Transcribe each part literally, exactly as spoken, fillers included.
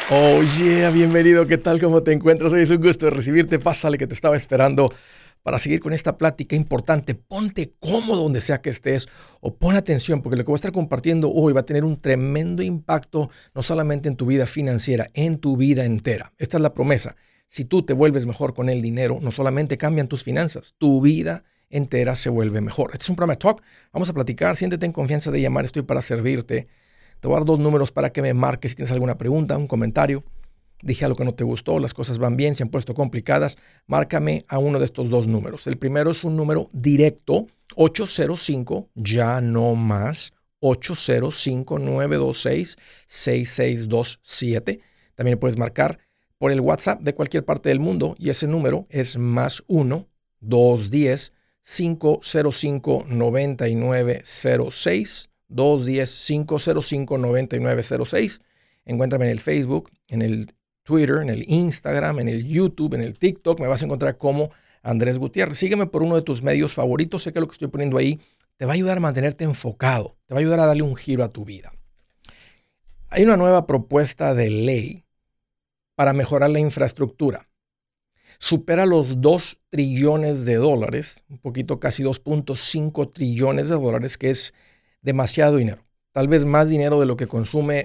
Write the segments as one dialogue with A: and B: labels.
A: Oh yeah, bienvenido, ¿qué tal? ¿Cómo te encuentras? Hoy es un gusto recibirte, pásale que te estaba esperando para seguir con esta plática importante. Ponte cómodo donde sea que estés o pon atención porque lo que voy a estar compartiendo hoy va a tener un tremendo impacto no solamente en tu vida financiera, en tu vida entera. Esta es la promesa. Si tú te vuelves mejor con el dinero, no solamente cambian tus finanzas, tu vida entera se vuelve mejor. Este es un programa de talk, vamos a platicar, siéntete en confianza de llamar, estoy para servirte. Te voy a dar dos números para que me marques si tienes alguna pregunta, un comentario. Dije algo que no te gustó, las cosas van bien, se han puesto complicadas. Márcame a uno de estos dos números. El primero es un número directo, ocho cero cinco, ya no más, ocho cero cinco, nueve dos seis, seis seis dos siete. También puedes marcar por el WhatsApp de cualquier parte del mundo y ese número es más uno, dos uno cero, cinco cero cinco, nueve nueve cero seis. dos uno cero, cinco cero cinco, nueve nueve cero seis. Encuéntrame en el Facebook, en el Twitter, en el Instagram, en el YouTube, en el TikTok. Me vas a encontrar como Andrés Gutiérrez. Sígueme por uno de tus medios favoritos. Sé que lo que estoy poniendo ahí te va a ayudar a mantenerte enfocado. Te va a ayudar a darle un giro a tu vida. Hay una nueva propuesta de ley para mejorar la infraestructura. Supera los dos trillones de dólares, un poquito casi dos punto cinco trillones de dólares, que es demasiado dinero, tal vez más dinero de lo que consume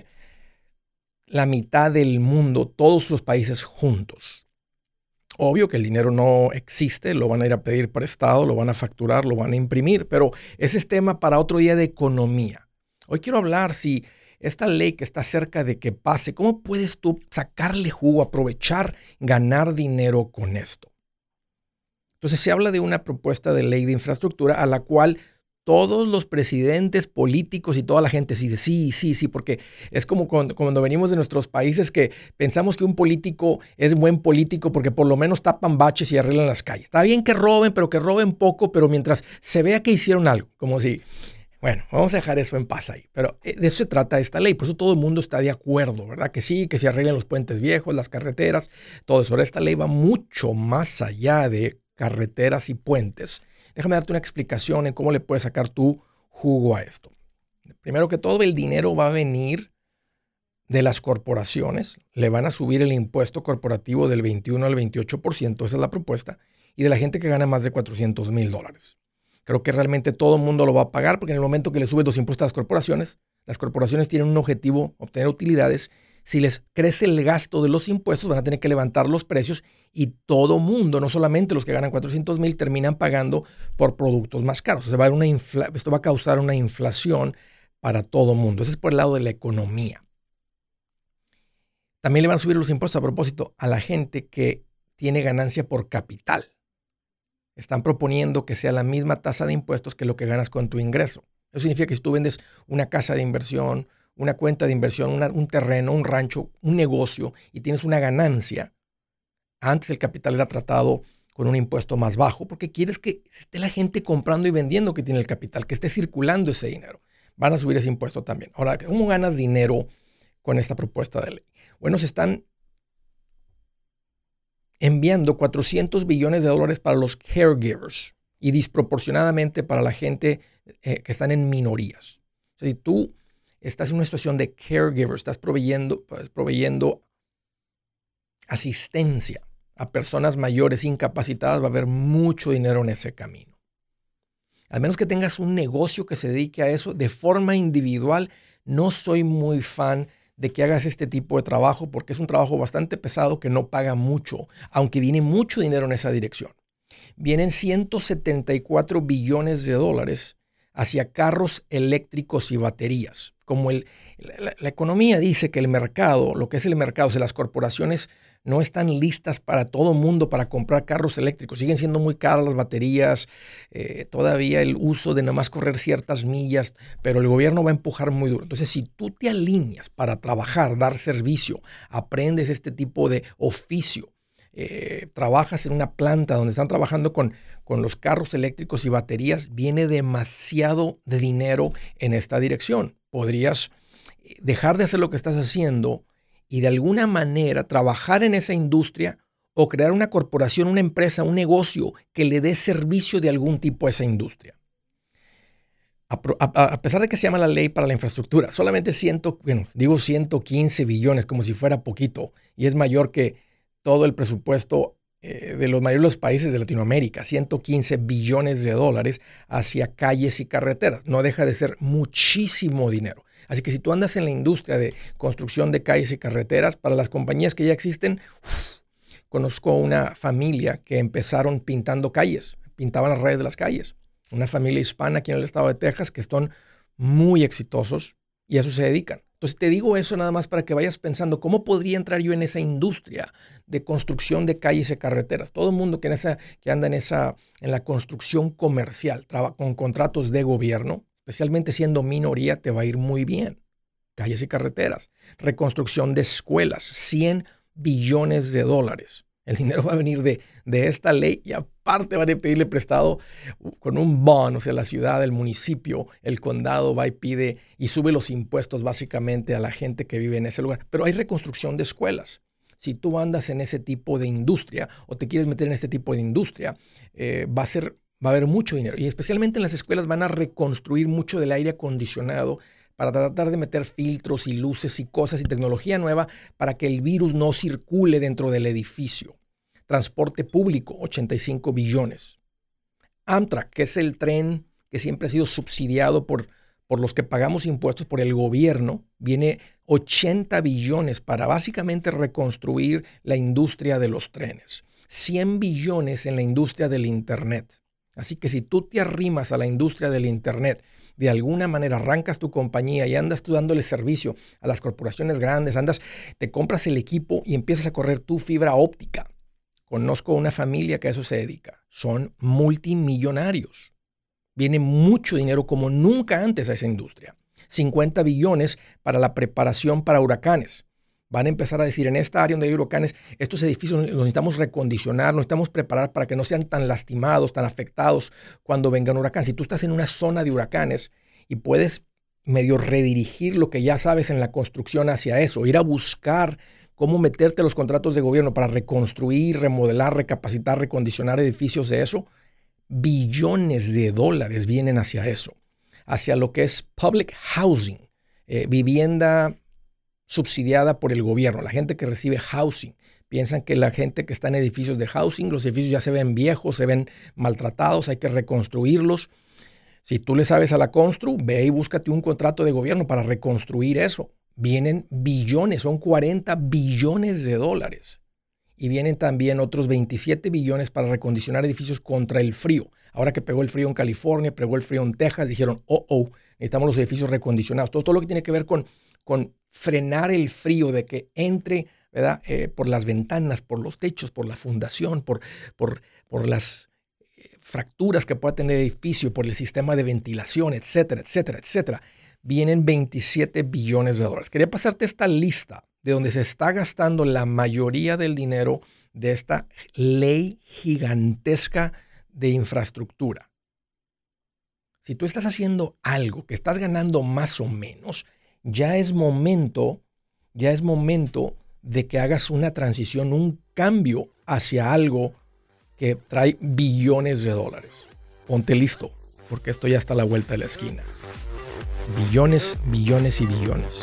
A: la mitad del mundo, todos los países juntos. Obvio que el dinero no existe, lo van a ir a pedir prestado, lo van a facturar, lo van a imprimir, pero ese es tema para otro día de economía. Hoy quiero hablar si esta ley que está cerca de que pase, ¿cómo puedes tú sacarle jugo, aprovechar, ganar dinero con esto? Entonces se habla de una propuesta de ley de infraestructura a la cual todos los presidentes políticos y toda la gente dice sí, sí, sí, porque es como cuando, cuando venimos de nuestros países que pensamos que un político es buen político porque por lo menos tapan baches y arreglan las calles. Está bien que roben, pero que roben poco, pero mientras se vea que hicieron algo, como si, bueno, vamos a dejar eso en paz ahí. Pero de eso se trata esta ley, por eso todo el mundo está de acuerdo, ¿verdad? Que sí, que se arreglen los puentes viejos, las carreteras, todo eso. Ahora esta ley va mucho más allá de carreteras y puentes. Déjame darte una explicación en cómo le puedes sacar tu jugo a esto. Primero que todo, el dinero va a venir de las corporaciones. Le van a subir el impuesto corporativo del veintiuno al veintiocho por ciento, esa es la propuesta, y de la gente que gana más de cuatrocientos mil dólares. Creo que realmente todo el mundo lo va a pagar porque en el momento que le subes los impuestos a las corporaciones, las corporaciones tienen un objetivo, obtener utilidades. Si les crece el gasto de los impuestos, van a tener que levantar los precios y todo mundo, no solamente los que ganan cuatrocientos mil, terminan pagando por productos más caros. O sea, va a haber una infla- esto va a causar una inflación para todo mundo. Ese es por el lado de la economía. También le van a subir los impuestos a propósito a la gente que tiene ganancia por capital. Están proponiendo que sea la misma tasa de impuestos que lo que ganas con tu ingreso. Eso significa que si tú vendes una casa de inversión, una cuenta de inversión, una, un terreno, un rancho, un negocio y tienes una ganancia, antes el capital era tratado con un impuesto más bajo porque quieres que esté la gente comprando y vendiendo que tiene el capital, que esté circulando ese dinero. Van a subir ese impuesto también. Ahora, ¿cómo ganas dinero con esta propuesta de ley? Bueno, se están enviando cuatrocientos billones de dólares para los caregivers y desproporcionadamente para la gente eh, que están en minorías. O sea, si tú estás en una situación de caregiver, estás proveyendo, pues, proveyendo asistencia a personas mayores incapacitadas, va a haber mucho dinero en ese camino. Al menos que tengas un negocio que se dedique a eso de forma individual, no soy muy fan de que hagas este tipo de trabajo porque es un trabajo bastante pesado que no paga mucho, aunque viene mucho dinero en esa dirección. Vienen ciento setenta y cuatro billones de dólares hacia carros eléctricos y baterías. Como el, la, la economía dice que el mercado, lo que es el mercado, o sea, las corporaciones no están listas para todo mundo para comprar carros eléctricos. Siguen siendo muy caras las baterías, eh, todavía el uso de nada más correr ciertas millas, pero el gobierno va a empujar muy duro. Entonces, si tú te alineas para trabajar, dar servicio, aprendes este tipo de oficio, Eh, trabajas en una planta donde están trabajando con, con los carros eléctricos y baterías, viene demasiado de dinero en esta dirección. Podrías dejar de hacer lo que estás haciendo y de alguna manera trabajar en esa industria o crear una corporación, una empresa, un negocio que le dé servicio de algún tipo a esa industria. A, a, a pesar de que se llama la ley para la infraestructura, solamente cien, bueno, digo ciento quince billones como si fuera poquito, y es mayor que todo el presupuesto eh, de los mayores de los países de Latinoamérica, ciento quince billones de dólares hacia calles y carreteras. No deja de ser muchísimo dinero. Así que si tú andas en la industria de construcción de calles y carreteras, para las compañías que ya existen, uf, conozco una familia que empezaron pintando calles, pintaban las redes de las calles. Una familia hispana aquí en el estado de Texas que están muy exitosos y a eso se dedican. Entonces te digo eso nada más para que vayas pensando cómo podría entrar yo en esa industria de construcción de calles y carreteras. Todo el mundo que, en esa, que anda en, esa, en la construcción comercial, trabaja con contratos de gobierno, especialmente siendo minoría, te va a ir muy bien. Calles y carreteras. Reconstrucción de escuelas, cien billones de dólares. El dinero va a venir de, de esta ley y aparte van a pedirle prestado con un bond, o sea, la ciudad, el municipio, el condado va y pide y sube los impuestos básicamente a la gente que vive en ese lugar. Pero hay reconstrucción de escuelas. Si tú andas en ese tipo de industria o te quieres meter en este tipo de industria, eh, va a ser, va a haber mucho dinero. Y especialmente en las escuelas van a reconstruir mucho del aire acondicionado para tratar de meter filtros y luces y cosas y tecnología nueva para que el virus no circule dentro del edificio. Transporte público, ochenta y cinco billones. Amtrak, que es el tren que siempre ha sido subsidiado por, por los que pagamos impuestos por el gobierno, viene ochenta billones para básicamente reconstruir la industria de los trenes. cien billones en la industria del Internet. Así que si tú te arrimas a la industria del Internet, de alguna manera arrancas tu compañía y andas tú dándole servicio a las corporaciones grandes, andas, te compras el equipo y empiezas a correr tu fibra óptica. Conozco una familia que a eso se dedica. Son multimillonarios. Viene mucho dinero como nunca antes a esa industria. cincuenta billones para la preparación para huracanes. Van a empezar a decir, en esta área donde hay huracanes, estos edificios los necesitamos recondicionar, nos necesitamos preparar para que no sean tan lastimados, tan afectados cuando venga un huracán. Si tú estás en una zona de huracanes y puedes medio redirigir lo que ya sabes en la construcción hacia eso, ir a buscar cómo meterte los contratos de gobierno para reconstruir, remodelar, recapacitar, recondicionar edificios de eso, billones de dólares vienen hacia eso, hacia lo que es public housing, eh, vivienda subsidiada por el gobierno. La gente que recibe housing, piensan que la gente que está en edificios de housing, los edificios ya se ven viejos, se ven maltratados, hay que reconstruirlos. Si tú le sabes a la constru, ve y búscate un contrato de gobierno para reconstruir eso. Vienen billones, son cuarenta billones de dólares. Y vienen también otros veintisiete billones para recondicionar edificios contra el frío. Ahora que pegó el frío en California, pegó el frío en Texas, dijeron, oh, oh, necesitamos los edificios recondicionados. Todo, todo lo que tiene que ver con, con frenar el frío de que entre, ¿verdad? Eh, por las ventanas, por los techos, por la fundación, por, por, por las eh, fracturas que pueda tener el edificio, por el sistema de ventilación, etcétera, etcétera, etcétera. Vienen veintisiete billones de dólares. Quería pasarte esta lista de donde se está gastando la mayoría del dinero de esta ley gigantesca de infraestructura. Si tú estás haciendo algo que estás ganando más o menos, ya es momento, ya es momento de que hagas una transición, un cambio hacia algo que trae billones de dólares. Ponte listo, porque esto ya está a la vuelta de la esquina. Billones, billones y billones.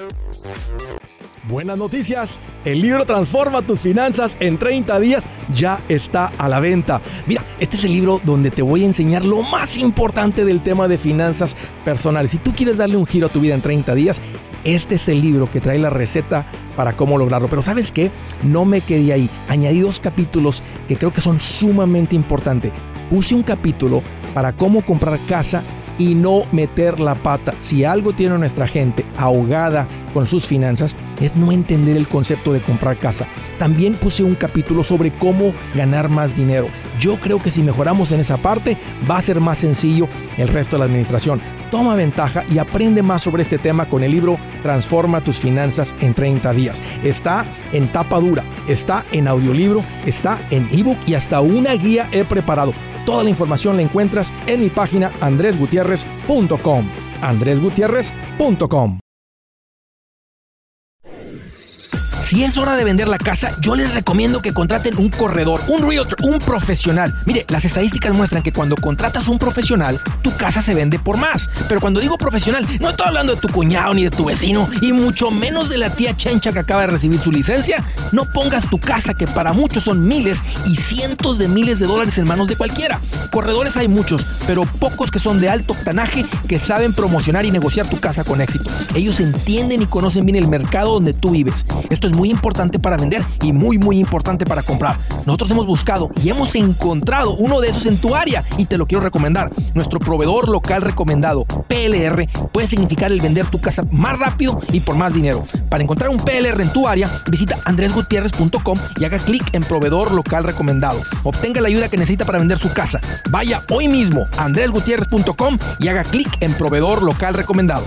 A: Buenas noticias, el libro Transforma tus finanzas en treinta días ya está a la venta. Mira, este es el libro donde te voy a enseñar lo más importante del tema de finanzas personales. Si tú quieres darle un giro a tu vida en treinta días, este es el libro que trae la receta para cómo lograrlo. Pero ¿sabes qué? No me quedé ahí. Añadí dos capítulos que creo que son sumamente importantes. Puse un capítulo para cómo comprar casa y no meter la pata. Si algo tiene nuestra gente ahogada con sus finanzas, es no entender el concepto de comprar casa. También puse un capítulo sobre cómo ganar más dinero. Yo creo que si mejoramos en esa parte, va a ser más sencillo el resto de la administración. Toma ventaja y aprende más sobre este tema con el libro Transforma tus finanzas en treinta días. Está en tapa dura, está en audiolibro, está en ebook y hasta una guía he preparado. Toda la información la encuentras en mi página andres gutierrez punto com. andres gutierrez punto com. Si es hora de vender la casa, yo les recomiendo que contraten un corredor, un realtor, un profesional. Mire, las estadísticas muestran que cuando contratas un profesional, tu casa se vende por más. Pero cuando digo profesional, no estoy hablando de tu cuñado ni de tu vecino, y mucho menos de la tía Chencha que acaba de recibir su licencia. No pongas tu casa, que para muchos son miles y cientos de miles de dólares, en manos de cualquiera. Corredores hay muchos, pero pocos que son de alto octanaje, que saben promocionar y negociar tu casa con éxito. Ellos entienden y conocen bien el mercado donde tú vives. Esto es muy importante para vender y muy, muy importante para comprar. Nosotros hemos buscado y hemos encontrado uno de esos en tu área y te lo quiero recomendar. Nuestro proveedor local recomendado, P L R, puede significar el vender tu casa más rápido y por más dinero. Para encontrar un P L R en tu área, visita andres gutierrez punto com y haga clic en proveedor local recomendado. Obtenga la ayuda que necesita para vender su casa. Vaya hoy mismo a andres gutierrez punto com y haga clic en proveedor local recomendado.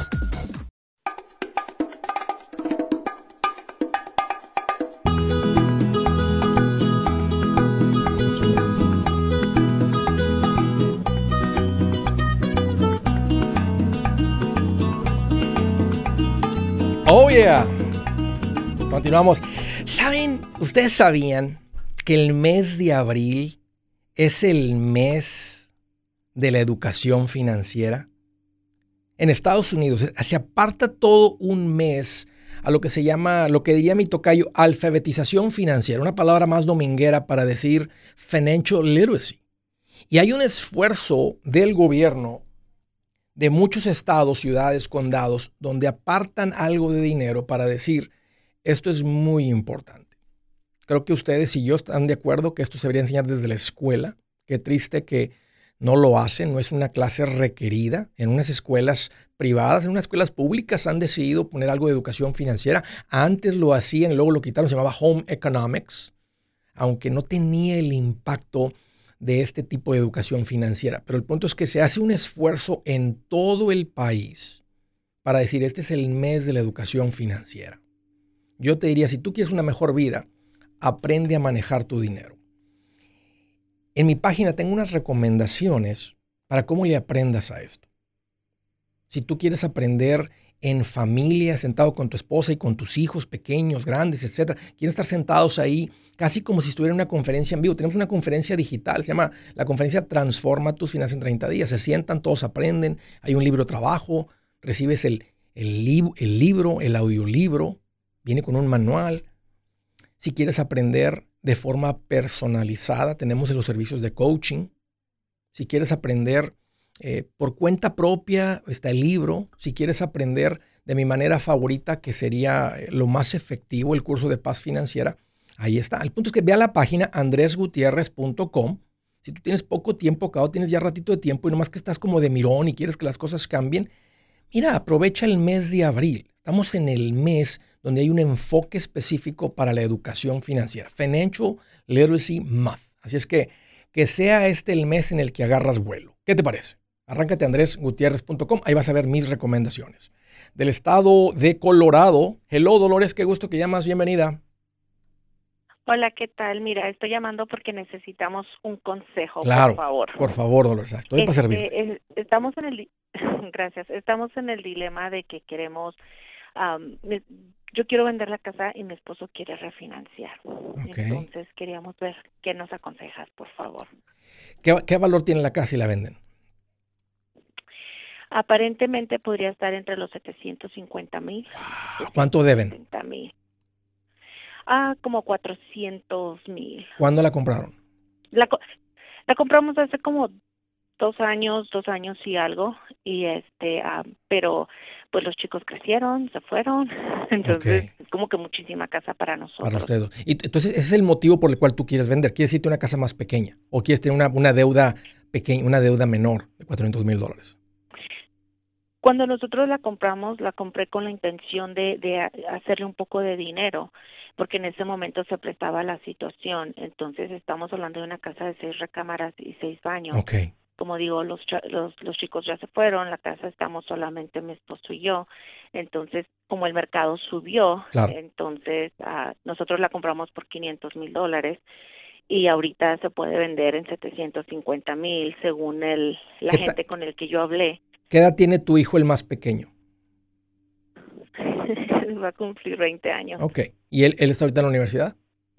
A: Oh yeah. Continuamos. ¿Saben? ¿Ustedes sabían que el mes de abril es el mes de la educación financiera? En Estados Unidos se aparta todo un mes a lo que se llama, lo que diría mi tocayo, alfabetización financiera, una palabra más dominguera para decir financial literacy. Y hay un esfuerzo del gobierno de muchos estados, ciudades, condados, donde apartan algo de dinero para decir, esto es muy importante. Creo que ustedes y yo están de acuerdo que esto se debería enseñar desde la escuela. Qué triste que no lo hacen, no es una clase requerida. En unas escuelas privadas, en unas escuelas públicas han decidido poner algo de educación financiera. Antes lo hacían, luego lo quitaron, se llamaba Home Economics, aunque no tenía el impacto de este tipo de educación financiera. Pero el punto es que se hace un esfuerzo en todo el país para decir, este es el mes de la educación financiera. Yo te diría, si tú quieres una mejor vida, aprende a manejar tu dinero. En mi página tengo unas recomendaciones para cómo le aprendas a esto. Si tú quieres aprender en familia, sentado con tu esposa y con tus hijos pequeños, grandes, etcétera, quieren estar sentados ahí casi como si estuviera en una conferencia en vivo. Tenemos una conferencia digital, se llama la conferencia Transforma tus finanzas en treinta días. Se sientan, todos aprenden, hay un libro de trabajo, recibes el, el, lib- el libro, el audiolibro, viene con un manual. Si quieres aprender de forma personalizada, tenemos los servicios de coaching. Si quieres aprender eh, por cuenta propia, está el libro. Si quieres aprender de mi manera favorita, que sería lo más efectivo, el curso de paz financiera, ahí está. El punto es que ve a la página andres gutierrez punto com. Si tú tienes poco tiempo, acá tienes ya ratito de tiempo y nomás que estás como de mirón y quieres que las cosas cambien, mira, aprovecha el mes de abril. Estamos en el mes donde hay un enfoque específico para la educación financiera. Financial Literacy Month. Así es que que sea este el mes en el que agarras vuelo. ¿Qué te parece? Arráncate a andres gutierrez punto com. Ahí vas a ver mis recomendaciones. Del estado de Colorado. Hello, Dolores. Qué gusto que llamas. Bienvenida.
B: Hola, ¿qué tal? Mira, estoy llamando porque necesitamos un consejo,
A: Claro,
B: por favor.
A: Por favor, Dolores. Estoy para
B: Este,
A: servirte.
B: eh, estamos en el, di- gracias, estamos en el dilema de que queremos, am, me- yo quiero vender la casa y mi esposo quiere refinanciar.
A: Ok.
B: Entonces queríamos ver qué nos aconsejas, por favor.
A: ¿Qué, qué valor tiene la casa si la venden?
B: Aparentemente podría estar entre los setecientos cincuenta mil.
A: ¿Cuánto deben?
B: mil. Ah, como cuatrocientos mil.
A: ¿Cuándo la compraron?
B: La, co- la compramos hace como dos años, dos años y algo, y este, ah, pero pues los chicos crecieron, se fueron, entonces
A: Ok.
B: es como que muchísima casa para
A: Para
B: nosotros.
A: ustedes dos. Y t- entonces, ese es el motivo por el cual tú quieres vender. ¿Quieres irte a una casa más pequeña? ¿O quieres tener una, una deuda pequeña, una deuda menor de cuatrocientos mil dólares?
B: Cuando nosotros la compramos, la compré con la intención de, de a- hacerle un poco de dinero, porque en ese momento se prestaba la situación. Entonces estamos hablando de una casa de seis recámaras y seis baños.
A: Ok.
B: Como digo, los, cha- los los chicos ya se fueron, la casa estamos solamente mi esposo y yo. Entonces, como el mercado subió,
A: Claro.
B: entonces ah, nosotros la compramos por quinientos mil dólares y ahorita se puede vender en setecientos cincuenta mil según el la
A: ¿Qué ta-
B: gente con el que yo hablé.
A: ¿Qué edad tiene tu hijo el más pequeño?
B: va a cumplir veinte años.
A: Ok. ¿Y él, él está ahorita en la universidad?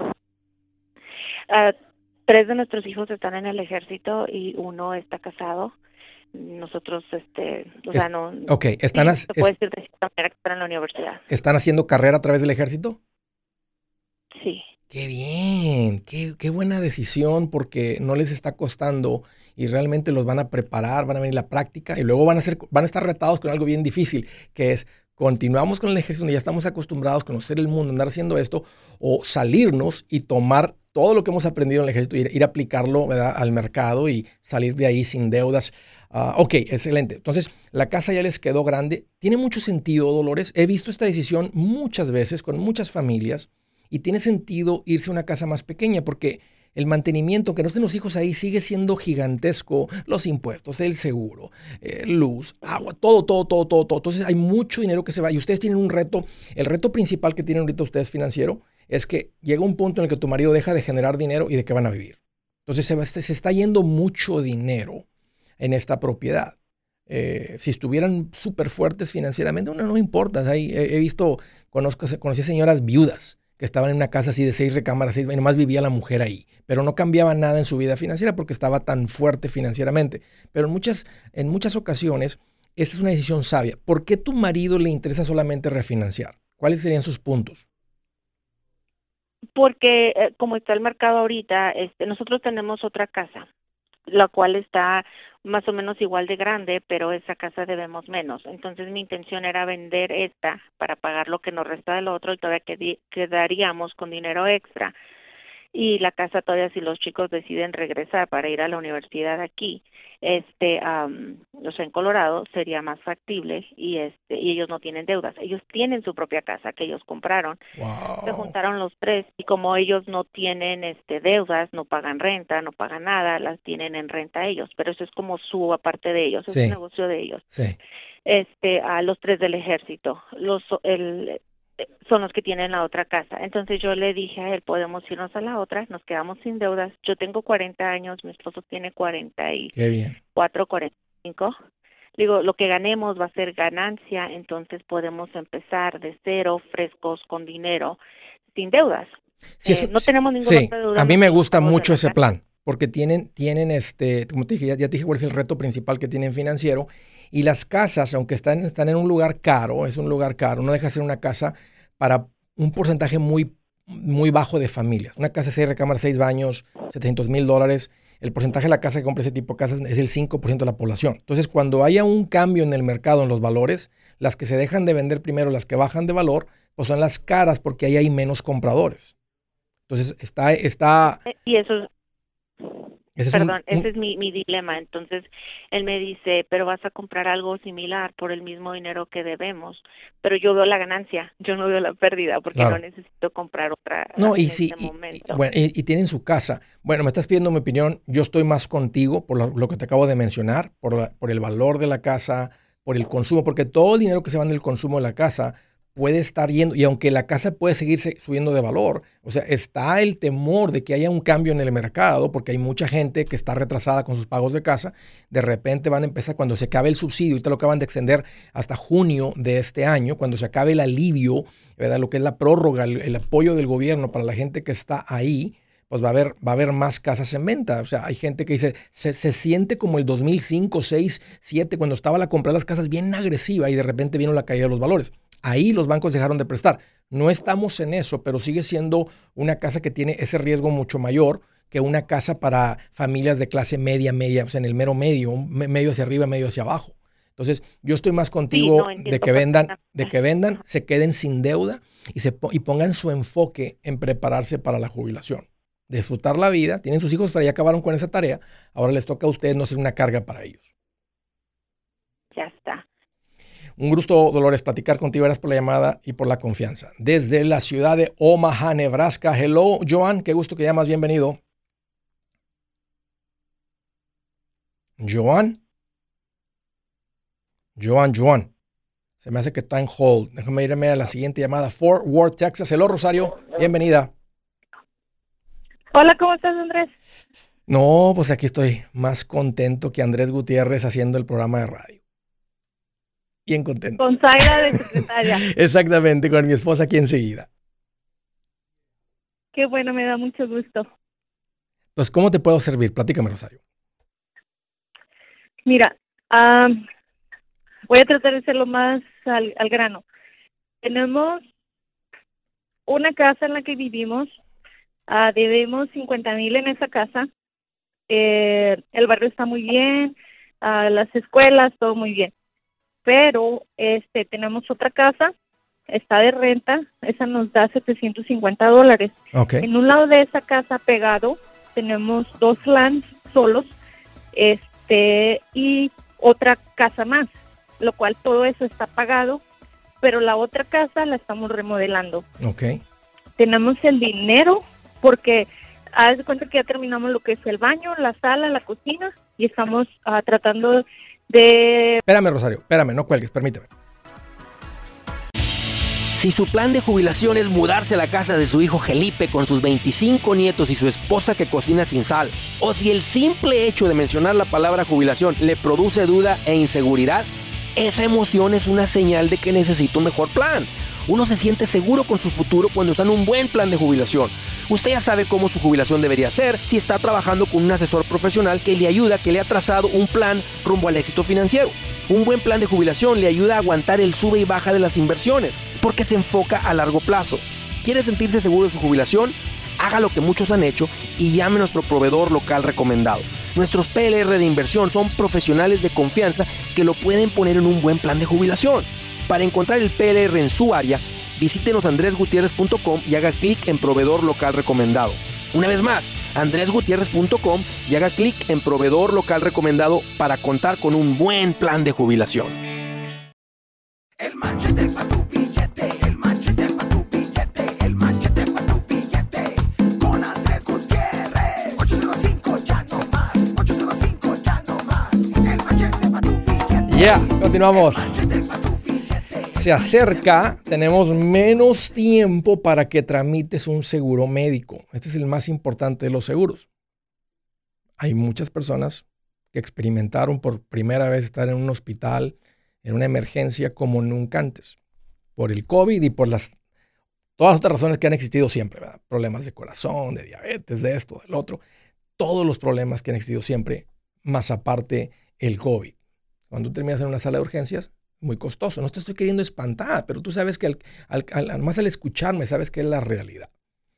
B: Uh, tres de nuestros hijos están en el ejército y uno está casado. Nosotros, este, o
A: es,
B: sea, no...
A: Ok, están,
B: Sí,
A: as,
B: se puede
A: es,
B: decir de cierta manera que están en la universidad.
A: ¿están haciendo carrera a través del ejército?
B: Sí.
A: Qué bien, qué, qué buena decisión porque no les está costando y realmente los van a preparar, van a venir la práctica y luego van a, ser, van a estar retados con algo bien difícil, que es continuamos con el ejército donde ya estamos acostumbrados a conocer el mundo, andar haciendo esto, o salirnos y tomar todo lo que hemos aprendido en el ejército, ir, ir a aplicarlo, ¿verdad?, al mercado y salir de ahí sin deudas. Uh, ok, excelente. Entonces, la casa ya les quedó grande. Tiene mucho sentido, Dolores. He visto esta decisión muchas veces con muchas familias. Y tiene sentido irse a una casa más pequeña porque el mantenimiento, que no estén los hijos ahí, sigue siendo gigantesco. Los impuestos, el seguro, eh, luz, agua, todo, todo, todo, todo, todo. Entonces hay mucho dinero que se va. Y ustedes tienen un reto. El reto principal que tienen ahorita ustedes financiero es que llega un punto en el que tu marido deja de generar dinero y de qué van a vivir. Entonces se, va, se está yendo mucho dinero en esta propiedad. Eh, si estuvieran súper fuertes financieramente, no, no importa. Hay, he, he visto, conozco, conocí señoras viudas que estaban en una casa así de seis recámaras, seis, y nomás vivía la mujer ahí, pero no cambiaba nada en su vida financiera porque estaba tan fuerte financieramente. Pero en muchas, en muchas ocasiones, esta es una decisión sabia. ¿Por qué tu marido le interesa solamente refinanciar? ¿Cuáles serían sus puntos?
B: Porque eh, como está el mercado ahorita, este, nosotros tenemos otra casa, la cual está más o menos igual de grande, pero esa casa debemos menos. Entonces mi intención era vender esta para pagar lo que nos resta del otro y todavía qued- quedaríamos con dinero extra. Y la casa todavía, si los chicos deciden regresar para ir a la universidad aquí, este, um, o sea, en Colorado, sería más factible y este, y ellos no tienen deudas. Ellos tienen su propia casa que ellos compraron.
A: Wow.
B: Se juntaron los tres y como ellos no tienen este deudas, no pagan renta, no pagan nada, las tienen en renta ellos, pero eso es como su aparte de ellos, es
A: Sí.
B: un negocio de ellos.
A: Sí.
B: Este, a los tres del ejército, los el son los que tienen la otra casa. Entonces yo le dije a él, podemos irnos a la otra, nos quedamos sin deudas. Yo tengo cuarenta años, mi esposo tiene cuarenta y cuatro, cuarenta y cinco. Digo, lo que ganemos va a ser ganancia, entonces podemos empezar de cero, frescos, con dinero, sin deudas.
A: Sí,
B: eh,
A: eso,
B: no tenemos ninguna
A: sí,
B: otra deuda.
A: a mí
B: no
A: me gusta
B: pagos de
A: mucho ese
B: renta.
A: plan, porque tienen, tienen este, como te dije, ya, ya te dije cuál es el reto principal que tienen financiero, y las casas, aunque están, están en un lugar caro, es un lugar caro, no deja de ser una casa para un porcentaje muy, muy bajo de familias. Una casa de seis recámaras, seis baños, setecientos mil dólares, el porcentaje de la casa que compra ese tipo de casas es el cinco por ciento de la población. Entonces, cuando haya un cambio en el mercado, en los valores, las que se dejan de vender primero, las que bajan de valor, pues son las caras porque ahí hay menos compradores. Entonces, está... está
B: Y eso es...
A: ese
B: Perdón,
A: es un,
B: ese es mi, mi dilema. Entonces, él me dice, pero vas a comprar algo similar por el mismo dinero que debemos. Pero yo veo la ganancia, yo no veo la pérdida porque
A: claro.
B: no necesito comprar otra
A: no,
B: en
A: y
B: este
A: sí, y,
B: momento.
A: Y, bueno, y, y tienen su casa. Bueno, me estás pidiendo mi opinión. Yo estoy más contigo por lo, lo que te acabo de mencionar, por, la, por el valor de la casa, por el consumo, porque todo el dinero que se va en el consumo de la casa puede estar yendo, y aunque la casa puede seguir subiendo de valor, o sea, está el temor de que haya un cambio en el mercado, porque hay mucha gente que está retrasada con sus pagos de casa, de repente van a empezar, cuando se acabe el subsidio, ahorita lo acaban de extender hasta junio de este año, cuando se acabe el alivio, ¿verdad? Lo que es la prórroga, el, el apoyo del gobierno para la gente que está ahí, pues va a haber, va a haber más casas en venta. O sea, hay gente que dice, se, se siente como el dos mil cinco, seis, siete, cuando estaba la compra de las casas bien agresiva y de repente vino la caída de los valores. Ahí los bancos dejaron de prestar. No estamos en eso, pero sigue siendo una casa que tiene ese riesgo mucho mayor que una casa para familias de clase media, media, o sea, en el mero medio, medio hacia arriba, medio hacia abajo. Entonces, yo estoy más contigo sí, no, de que vendan, de que vendan, se queden sin deuda y, se, y pongan su enfoque en prepararse para la jubilación. Disfrutar la vida, tienen sus hijos, ya acabaron con esa tarea, ahora les toca a ustedes no ser una carga para ellos.
B: Ya está.
A: Un gusto, Dolores, platicar contigo. Gracias por la llamada y por la confianza. Desde la ciudad de Omaha, Nebraska. Hello, Joan. Qué gusto que llamas. Bienvenido. Joan. Joan, Joan. Se me hace que está en hold. Déjame irme a la siguiente llamada. Fort Worth, Texas. Hello, Rosario. Bienvenida.
C: Hola, ¿cómo estás, Andrés?
A: No, pues aquí estoy más contento que Andrés Gutiérrez haciendo el programa de radio. bien contento.
C: Con Zaira de secretaria.
A: Exactamente, con mi esposa aquí enseguida.
C: Qué bueno, me da mucho gusto.
A: Pues, ¿cómo te puedo servir? Platícame, Rosario.
C: Mira, um, voy a tratar de ser lo más al, al grano. Tenemos una casa en la que vivimos, uh, debemos cincuenta mil en esa casa, eh, el barrio está muy bien, uh, las escuelas, todo muy bien, pero este tenemos otra casa, está de renta, esa nos da setecientos cincuenta dólares.
A: Okay.
C: En un lado de esa casa pegado tenemos dos lands solos, este y otra casa más, lo cual todo eso está pagado, pero la otra casa la estamos remodelando.
A: Okay.
C: Tenemos el dinero porque haz de cuenta que ya terminamos lo que es el baño, la sala, la cocina y estamos uh, tratando de...
A: Espérame, Rosario, espérame, no cuelgues, permíteme.
D: Si su plan de jubilación es mudarse a la casa de su hijo Felipe con sus veinticinco nietos y su esposa que cocina sin sal, o si el simple hecho de mencionar la palabra jubilación le produce duda e inseguridad, esa emoción es una señal de que necesita un mejor plan. Uno se siente seguro con su futuro cuando está en un buen plan de jubilación. Usted ya sabe cómo su jubilación debería ser si está trabajando con un asesor profesional que le ayuda, que le ha trazado un plan rumbo al éxito financiero. Un buen plan de jubilación le ayuda a aguantar el sube y baja de las inversiones, porque se enfoca a largo plazo. ¿Quiere sentirse seguro de su jubilación? Haga lo que muchos han hecho y llame a nuestro proveedor local recomendado. Nuestros P L R de inversión son profesionales de confianza que lo pueden poner en un buen plan de jubilación. Para encontrar el P L R en su área, visítenos andres gutierrez punto com y haga clic en proveedor local recomendado. Una vez más, andres gutierrez punto com y haga clic en proveedor local recomendado para contar con un buen plan de jubilación.
E: El machete pa' tu billete, el machete pa' tu billete, el machete pa' tu billete, con Andrés Gutiérrez. ocho cero cinco ya no más, ocho cero cinco ya no más, el machete pa' tu billete.
A: Ya, yeah, continuamos.
E: El machete pa' tu billete.
A: Se acerca, tenemos menos tiempo para que tramites un seguro médico. Este es el más importante de los seguros. Hay muchas personas que experimentaron por primera vez estar en un hospital, en una emergencia como nunca antes, por el COVID y por las todas las otras razones que han existido siempre, ¿verdad? Problemas de corazón, de diabetes, de esto, del otro, todos los problemas que han existido siempre, más aparte el COVID. Cuando tú terminas en una sala de urgencias, muy costoso. No te estoy queriendo espantar, pero tú sabes que al, al, al, al más al escucharme, sabes que es la realidad.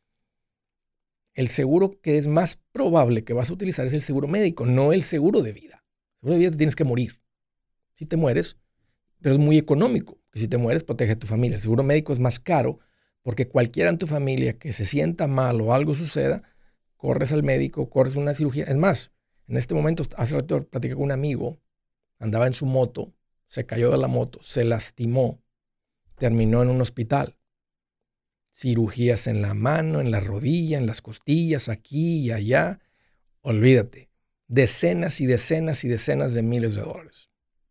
A: El seguro que es más probable que vas a utilizar es el seguro médico, no el seguro de vida. El seguro de vida te tienes que morir. Si te mueres, pero es muy económico, que si te mueres protege a tu familia. El seguro médico es más caro porque cualquiera en tu familia que se sienta mal o algo suceda, corres al médico, corres una cirugía. Es más, en este momento, hace rato platicé con un amigo, andaba en su moto, se cayó de la moto, se lastimó, terminó en un hospital. Cirugías en la mano, en la rodilla, en las costillas, aquí y allá. Olvídate, decenas y decenas y decenas de miles de dólares.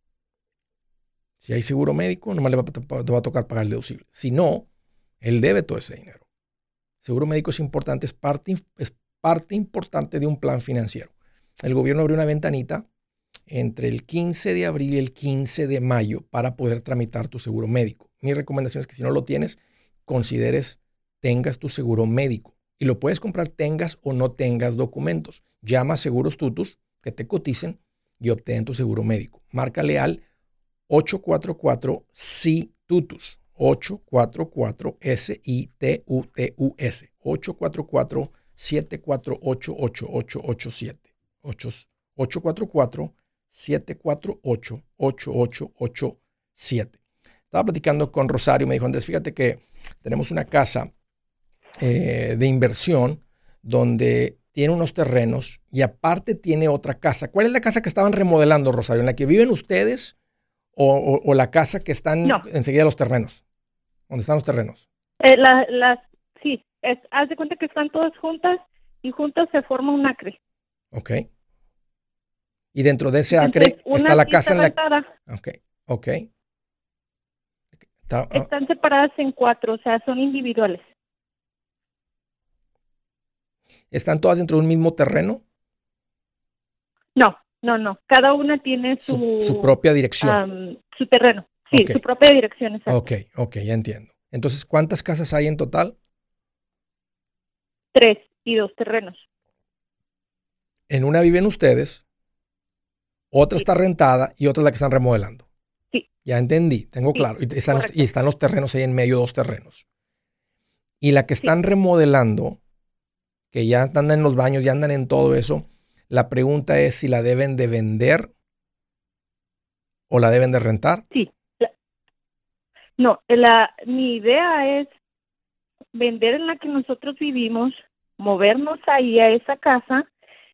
A: Si hay seguro médico, nomás le va, te va a tocar pagar el deducible. Si no, él debe todo ese dinero. Seguro médico es importante, es parte, es parte importante de un plan financiero. El gobierno abrió una ventanita entre el quince de abril y el quince de mayo para poder tramitar tu seguro médico. Mi recomendación es que si no lo tienes, consideres tengas tu seguro médico. Y lo puedes comprar tengas o no tengas documentos. Llama a Seguros Tutus que te coticen y obtén tu seguro médico. Márcale al ocho cuatro cuatro S I T U T U S. ocho cuatro cuatro S I T U T U S. ocho cuatro cuatro, siete cuatro ocho, ocho ocho ocho siete. ocho cuatro cuatro, siete cuatro ocho, ocho ocho ocho siete. Estaba platicando con Rosario, me dijo, Andrés, fíjate que tenemos una casa eh, de inversión donde tiene unos terrenos y aparte tiene otra casa. ¿Cuál es la casa que estaban remodelando, Rosario? ¿En la que viven ustedes o, o, o la casa que están
C: No.
A: enseguida de los terrenos? ¿Dónde están los terrenos?
C: Eh, la, las, sí, es, haz de cuenta que están todas juntas y juntas se forma un acre.
A: Ok. Y dentro de ese
C: Entonces,
A: acre
C: una
A: está la
C: sí
A: casa en la...
C: rentada.
A: Ok, ok. Está, ah,
C: Están separadas en cuatro, o sea, son individuales.
A: ¿Están todas dentro de un mismo terreno?
C: No, no, no. Cada una tiene su,
A: Su, su propia dirección.
C: um, su terreno. Sí,
A: Ok.
C: su propia dirección, exacto.
A: Ok, ok, ya entiendo. Entonces, ¿cuántas casas hay en total?
C: Tres y dos terrenos.
A: En una viven ustedes, otra
C: Sí.
A: está rentada y otra es la que están remodelando.
C: Sí.
A: Ya entendí, tengo
C: Sí,
A: claro. Y están, los,
C: correcto.
A: y están los terrenos ahí en medio, dos terrenos. Y la que
C: Sí.
A: están remodelando, que ya andan en los baños, ya andan en todo eso, la pregunta es si la deben de vender o la deben de rentar.
C: Sí. La- no, la, mi idea es vender en la que nosotros vivimos, movernos ahí a esa casa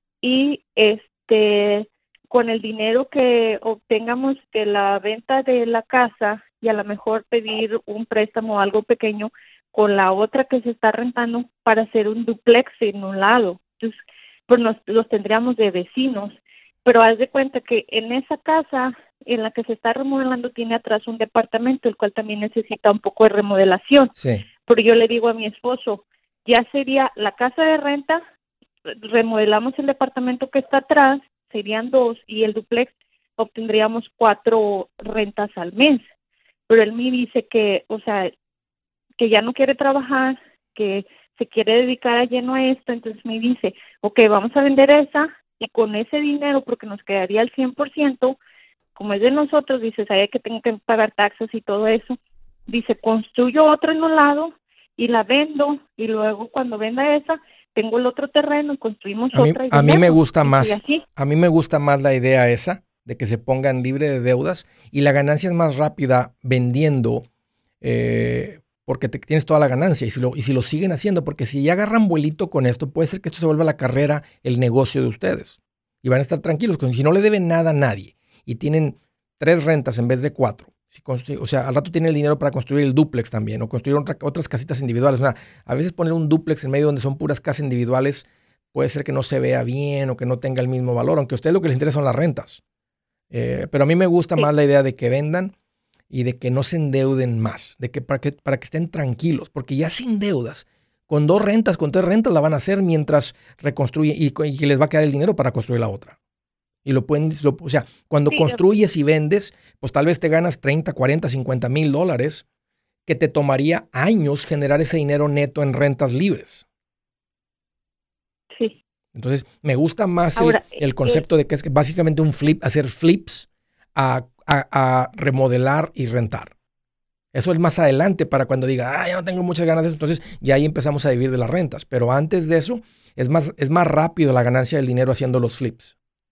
C: y este con el dinero que obtengamos de la venta de la casa y a lo mejor pedir un préstamo o algo pequeño con la otra que se está rentando para hacer un duplex en un lado. Entonces, pues nos los tendríamos de vecinos, pero haz de cuenta que en esa casa en la que se está remodelando tiene atrás un departamento, el cual también necesita un poco de remodelación.
A: Sí.
C: Pero yo le digo a mi esposo, ya sería la casa de renta, remodelamos el departamento que está atrás, serían dos, y el duplex obtendríamos cuatro rentas al mes. Pero él me dice que, o sea, que ya no quiere trabajar, que se quiere dedicar a lleno a esto, entonces me dice, ok, vamos a vender esa, y con ese dinero, porque nos quedaría el cien por ciento, como es de nosotros, dice, sabía que tengo que pagar taxas y todo eso, dice, construyo otra en un lado y la vendo, y luego cuando venda esa, tengo el otro terreno, construimos
A: A mí,
C: otra y
A: a mí me
C: vendemos.
A: gusta
C: Dice, y
A: más,
C: así.
A: a mí me gusta más la idea esa de que se pongan libre de deudas y la ganancia es más rápida vendiendo eh, porque te, tienes toda la ganancia y si, lo, y si lo siguen haciendo, porque si ya agarran vuelito con esto, puede ser que esto se vuelva la carrera, el negocio de ustedes y van a estar tranquilos, si no le deben nada a nadie y tienen tres rentas en vez de cuatro. Si construye, o sea, al rato tiene el dinero para construir el dúplex también o construir otra, otras casitas individuales. O sea, a veces poner un dúplex en medio donde son puras casas individuales puede ser que no se vea bien o que no tenga el mismo valor, aunque a ustedes lo que les interesa son las rentas. Eh, pero a mí me gusta
C: Sí.
A: más la idea de que vendan y de que no se endeuden más, de que para que, para que estén tranquilos, porque ya sin deudas, con dos rentas, con tres rentas la van a hacer mientras reconstruyen y, y que les va a quedar el dinero para construir la otra. Y lo pueden, lo- o sea, cuando
C: Sí,
A: construyes y vendes, pues tal vez te ganas treinta, cuarenta, cincuenta mil dólares que te tomaría años generar ese dinero neto en rentas libres.
C: Sí.
A: Entonces, me gusta más el,
C: Ahora,
A: el
C: eh,
A: concepto de que es que básicamente un flip, hacer flips a, a- a remodelar y rentar. Eso es más adelante para cuando diga, ah, ya no tengo muchas ganas de eso. Entonces, ya ahí empezamos a vivir de las rentas. Pero antes de eso, es más, es más rápido la ganancia del dinero haciendo los flips.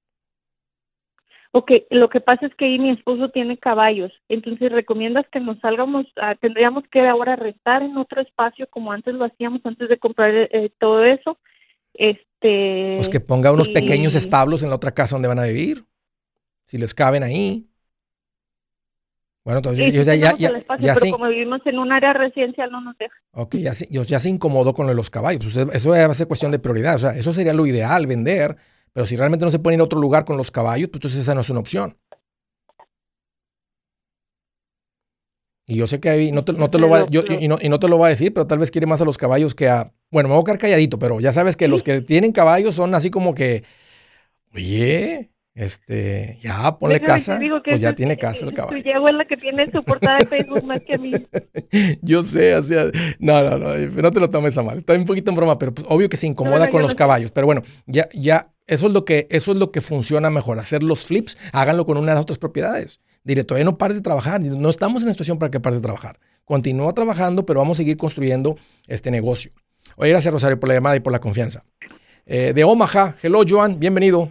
C: ok, lo que pasa es que ahí mi esposo tiene caballos, entonces recomiendas que nos salgamos, ah, tendríamos que ahora rentar en otro espacio como antes lo hacíamos antes de comprar eh, todo eso, este,
A: Pues que ponga unos
C: y-
A: pequeños establos en la otra casa donde van a vivir. Si les caben ahí. Bueno, entonces
C: sí, sí
A: ellos ya, ya,
C: tenemos
A: ya,
C: el espacio,
A: ya
C: pero
A: se,
C: como vivimos en un área residencial no nos deja.
A: ok, ya se, ya se incomodó con lo de los caballos. Pues eso eso va a ser cuestión de prioridad. O sea, eso sería lo ideal, vender. Pero si realmente no se puede ir a otro lugar con los caballos, pues entonces esa no es una opción. Y yo sé que ahí no te, no te lo va a, yo, y, no, y no te lo va a decir, pero tal vez quiere más a los caballos que a... Bueno, me voy a quedar calladito, pero ya sabes que los que tienen caballos son así como que, oye, este, ya ponle
C: Déjame te
A: casa,
C: digo que
A: pues ya
C: esa-
A: tiene casa el
C: tu
A: caballo.
C: yegua es la que tiene su portada de Facebook más que a mí.
A: Yo sé, o sea, no, no, no, no te lo tomes a mal. Está un poquito en broma, pero pues, obvio que se incomoda
C: No, no,
A: con
C: yo
A: los
C: lo sé.
A: caballos. Pero bueno, ya, ya, eso es lo que, eso es lo que funciona mejor. Hacer los flips, háganlo con una de las otras propiedades. Diré, todavía no pares de trabajar. No estamos en la situación para que pares de trabajar. Continúa trabajando, pero vamos a seguir construyendo este negocio. Oye, gracias, Rosario, por la llamada y por la confianza. Eh, de Omaha, hello, Joan, bienvenido.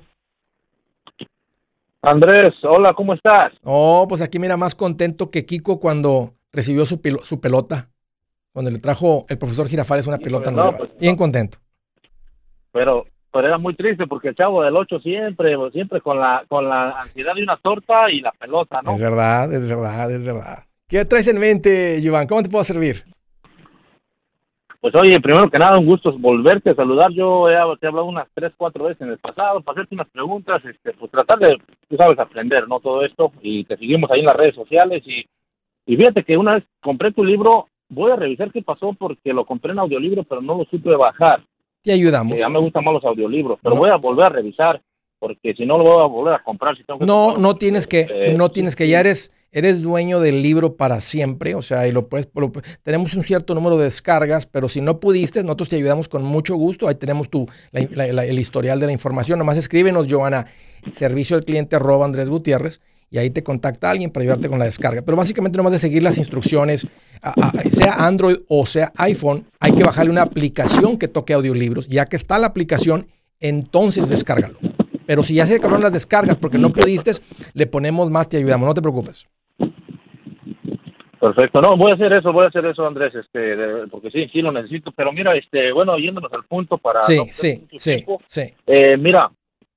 F: Andrés, hola, ¿cómo estás?
A: Oh, pues aquí mira, más contento que Kiko cuando recibió su, pilo- su pelota. Cuando le trajo el profesor Girafales una
F: Sí,
A: pelota
F: pues, no,
A: nueva.
F: pues,
A: Bien
F: no.
A: contento.
F: Pero, pero era muy triste porque el chavo del ocho siempre, siempre con la, con la ansiedad de una torta y la pelota, ¿no?
A: Es verdad, es verdad, es verdad. ¿Qué traes en mente, Iván? ¿Cómo te puedo servir?
F: Pues oye, primero que nada, un gusto volverte a saludar. Yo he, te he hablado unas tres, cuatro veces en el pasado para hacerte unas preguntas, este, pues tratar de, tú sabes, aprender, ¿no? Todo esto, y te seguimos ahí en las redes sociales, y, y fíjate que una vez compré tu libro, voy a revisar qué pasó porque lo compré en audiolibro, pero no lo supe bajar.
A: Te ayudamos.
F: Que ya me gustan más los audiolibros, pero
A: No.
F: voy a volver a revisar, porque si no lo voy a volver a comprar. Si tengo que
A: No,
F: comprarlo,
A: no
F: porque,
A: tienes que,
F: eh,
A: no tienes que,
F: sí,
A: ya eres, eres dueño del libro para siempre, o sea, y lo puedes, lo, tenemos un cierto número de descargas, pero si no pudiste, nosotros te ayudamos con mucho gusto. Ahí tenemos tu, la, la, la, el historial de la información. Nomás escríbenos, Johanna, servicio al cliente arroba Andrés Gutiérrez, y ahí te contacta alguien para ayudarte con la descarga. Pero básicamente nomás de seguir las instrucciones, a, a, sea Android o sea iPhone, hay que bajarle una aplicación que toque audiolibros. Ya que está la aplicación, entonces descárgalo. Pero si ya se acabaron las descargas porque no pudiste, le ponemos más, te ayudamos, no te preocupes.
F: Perfecto, no, voy a hacer eso, voy a hacer eso, Andrés, este, de, porque sí, sí lo necesito, pero mira, este, bueno, yéndonos al punto para...
A: Sí,
F: no
A: sí, sí,
F: tiempo,
A: sí.
F: Eh, mira,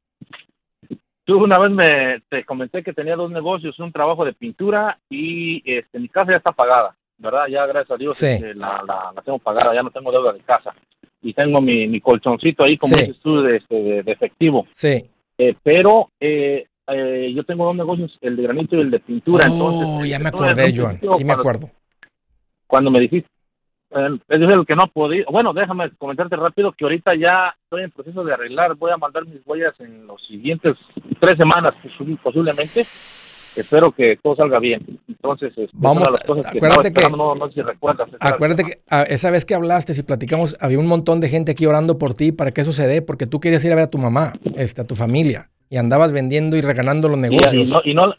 F: tú una vez me te comenté que tenía dos negocios, un trabajo de pintura y este, mi casa ya está pagada, ¿verdad? Ya, gracias a Dios,
A: Sí.
F: este, la, la, la tengo pagada, ya no tengo deuda de casa. Y tengo mi, mi colchoncito ahí, como
A: Sí.
F: dices tú, de, este, de, de efectivo.
A: Sí.
F: Eh, pero eh, eh, yo tengo dos negocios, el de granito y el de pintura.
A: Oh,
F: entonces,
A: ya me
F: estuve
A: acordé,
F: en un
A: Joan.
F: principio
A: Sí me
F: cuando-
A: acuerdo.
F: Cuando me dijiste, eh, es el que no ha podido. Bueno, déjame comentarte rápido que ahorita ya estoy en proceso de arreglar. Voy a mandar mis huellas en los siguientes tres semanas, posi- posiblemente. Espero que todo salga bien. Entonces, este,
A: Vamos,
F: una de las cosas que
A: acuérdate
F: estaba esperando,
A: que-
F: no, no sé si recuerdas. esa-
A: Acuérdate que a, esa vez que hablaste, si platicamos, había un montón de gente aquí orando por ti para que eso se dé, porque tú querías ir a ver a tu mamá, este, a tu familia, y andabas vendiendo y reganando los
F: y,
A: negocios.
F: y no, y no,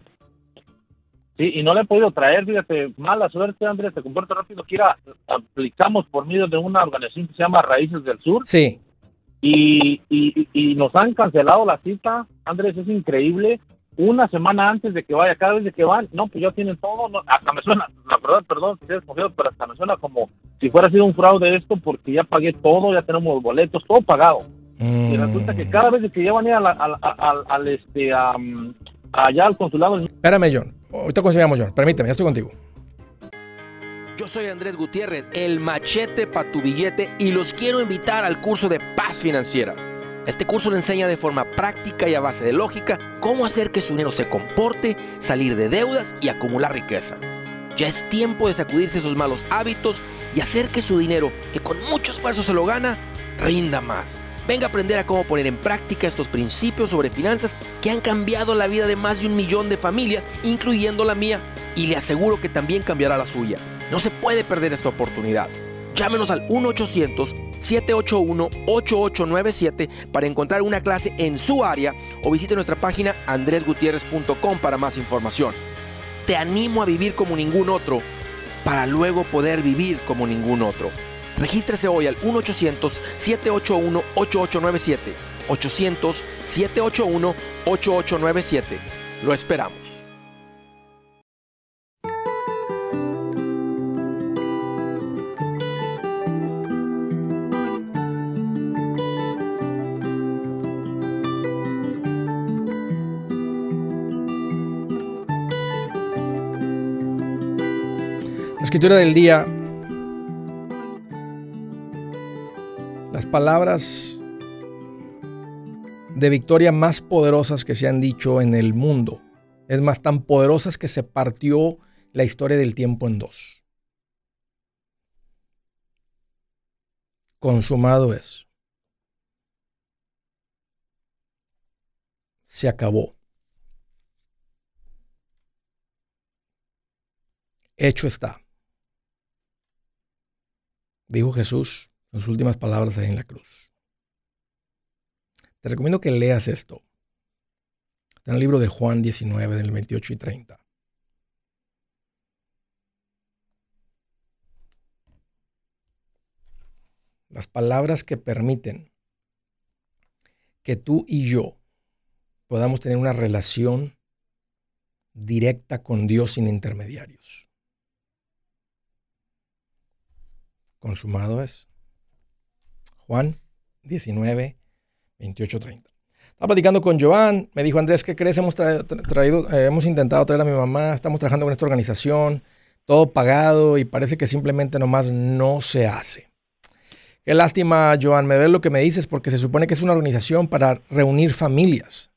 F: sí, y no le he podido traer, fíjate, mala suerte, Andrés, te comporto rápido, que era, aplicamos por medio de una organización que se llama Raíces del Sur,
A: Sí,
F: y, y, y nos han cancelado la cita, Andrés, es increíble, una semana antes de que vaya, cada vez de que van, no, pues ya tienen todo, no, hasta me suena, la verdad, perdón, que sea desconfiado, pero hasta me suena como si fuera sido un fraude esto, porque ya pagué todo, ya tenemos boletos, todo pagado,
A: Mm.
F: y resulta que cada vez de que ya van a ir al, al, al, al, este, am, allá al consulado,
A: Espérame, John. Ahorita conseguimos, John. Permíteme, ya estoy contigo.
D: Yo soy Andrés Gutiérrez, el machete para tu billete, y los quiero invitar al curso de Paz Financiera. Este curso le enseña de forma práctica y a base de lógica cómo hacer que su dinero se comporte, salir de deudas y acumular riqueza. Ya es tiempo de sacudirse esos malos hábitos y hacer que su dinero, que con mucho esfuerzo se lo gana, rinda más. Venga a aprender a cómo poner en práctica estos principios sobre finanzas que han cambiado la vida de más de un millón de familias, incluyendo la mía, y le aseguro que también cambiará la suya. No se puede perder esta oportunidad. Llámenos al uno ochocientos, siete ocho uno, ocho ocho nueve siete para encontrar una clase en su área o visite nuestra página andres gutierrez punto com para más información. Te animo a vivir como ningún otro para luego poder vivir como ningún otro. Regístrese hoy al uno ochocientos, siete ocho uno, ocho ocho nueve siete. ochocientos, siete ocho uno, ocho ocho nueve siete. Lo esperamos.
A: La escritura del día. Las palabras de victoria más poderosas que se han dicho en el mundo. Es más, tan poderosas que se partió la historia del tiempo en dos. Consumado es. Se acabó. Hecho está. Dijo Jesús en sus últimas palabras ahí en la cruz. Te recomiendo que leas esto. Está en el libro de Juan diecinueve, del veintiocho y treinta. Las palabras que permiten que tú y yo podamos tener una relación directa con Dios sin intermediarios. Consumado es. Juan diecinueve, veintiocho, treinta. Estaba platicando con Joan, me dijo, Andrés, ¿qué crees? Hemos, tra traído, eh, hemos intentado traer a mi mamá, estamos trabajando con esta organización, todo pagado y parece que simplemente nomás no se hace. Qué lástima, Joan, me ves lo que me dices porque se supone que es una organización para reunir familias.